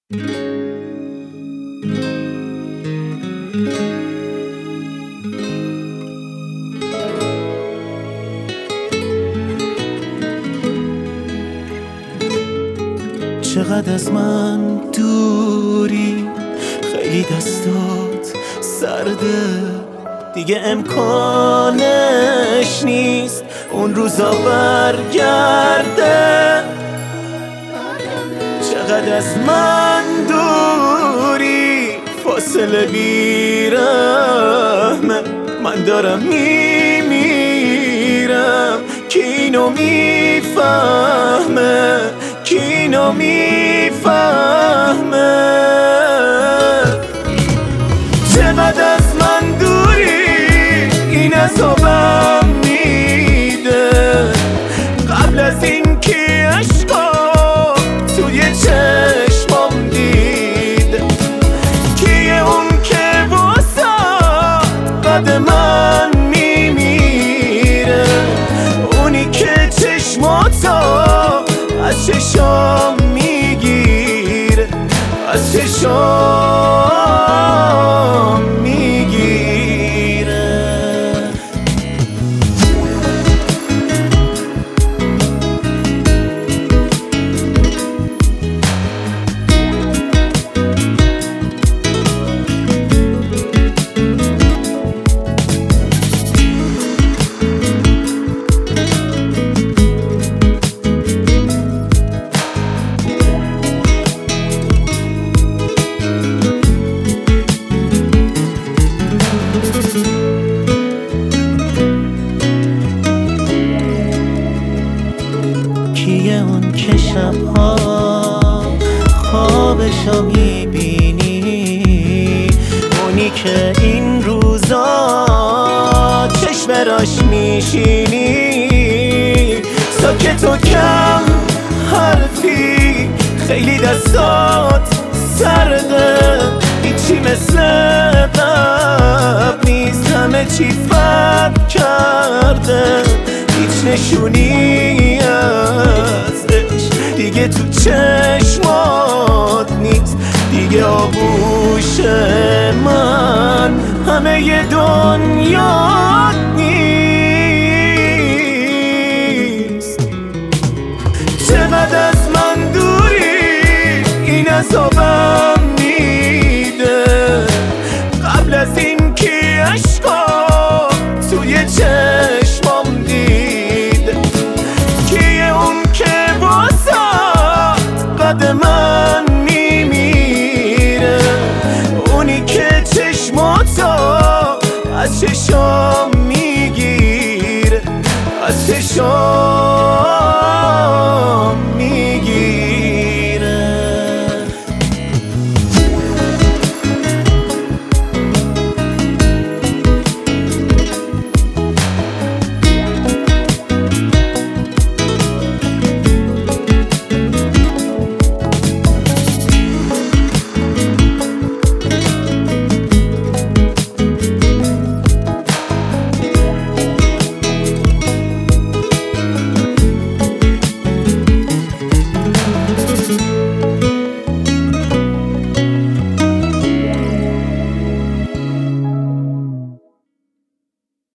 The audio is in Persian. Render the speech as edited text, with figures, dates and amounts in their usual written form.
چقدر از من دوری، خیلی دستات سرده، دیگه امکانش نیست اون روزا برگرده. چقدر از من دوری، فاصله بیرحمه، من دارم میمیرم، کی اینو میفهمه، کی اینو میفهمه. چقدر از من دوری، این عذابم میده، قبل از این که عشقا توی چشمام دید. کیه اون که واسه قد من میمیره، اونی که چشماتو از چشام میگیره، از چشام میگیره. کیه اون که شبها خوابشو میبینی، اونی که این روزا چشم راش میشینی، ساکت و کم حرفی، خیلی دستات سرده، هیچی مثل قبل نیست، همه چی فرق کرده، هیچ نشونی ازش دیگه تو چشمات نیست، دیگه آغوش من همه ی دنیات نیست. چقدر از من دوری، این عذابم میده، قبل از این که عشقا توی چشمام دید. کیه اون که واسه قد من میمیره، اونی که چشماتو از چشام